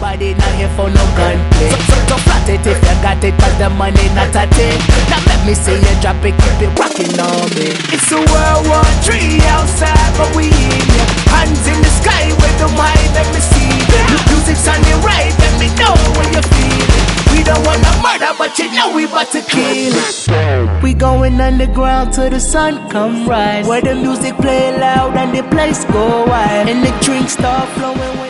nobody not here for no gunplay. So flat it if you got it, cause the money not a thing. Now let me see you drop it, keep it rocking on me. It's a World War III outside, but we in ya. Hands in the sky with the mic, let me see it. Music's on the right, let me know when you feel it. We don't wanna murder, but you know we about to kill it. We going underground till the sun come rise, where the music play loud and the place go wild, and the drinks start flowing.